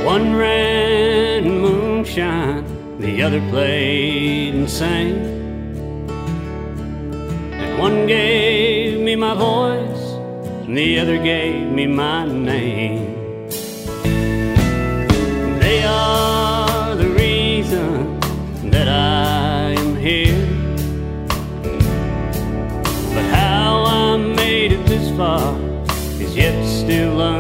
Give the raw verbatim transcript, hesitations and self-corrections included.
One ran in moonshine, the other played and sang. And one gave me my voice, and the other gave me my name. They are the reason that I am here. But how I made it this far is yet still unknown.